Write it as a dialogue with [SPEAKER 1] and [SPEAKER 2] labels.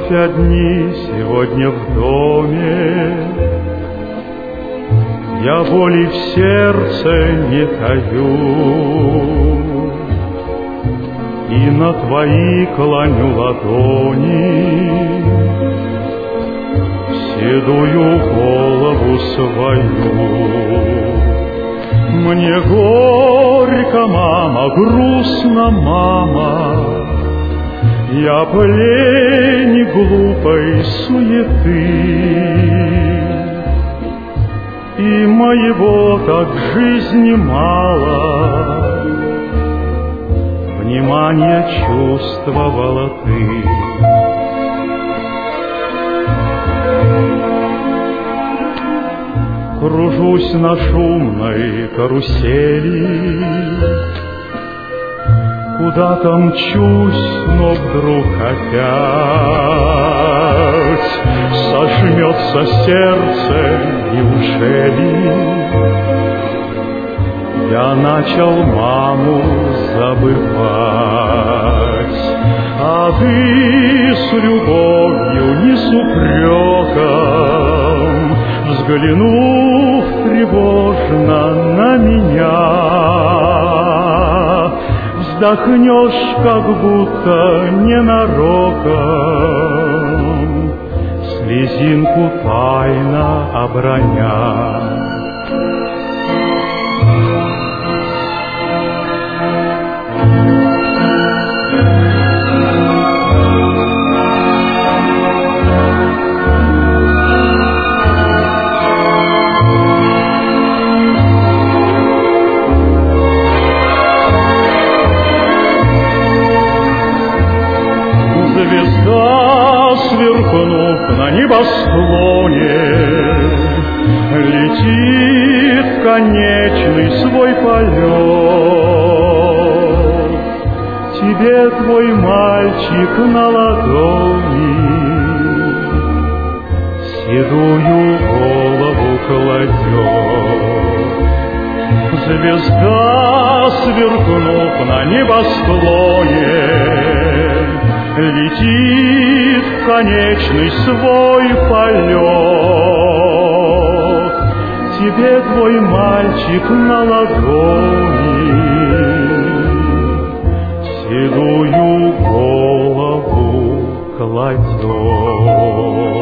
[SPEAKER 1] вновь одни сегодня в доме. Я боли в сердце не таю, и на твои клоню ладони седую голову свою. Мне горько, мама, грустно, мама, я пленник глупой суеты, и моего так жизни мало, внимание чувствовала ты. Кружусь на шумной карусели, куда-то мчусь, но вдруг опять сожмется сердце. Неужели я начал маму забывать? А ты с любовью, не с упреком, взглянув тревожно на меня, вздохнешь, как будто ненароком, слезинку тайно оброня. Сверкнув на небосклоне, летит в конечный свой полет. Тебе твой мальчик на ладони седую голову кладет. Звезда, сверкнув на небосклоне, летит в конечный свой полет. Тебе твой мальчик на ладони седую голову кладет.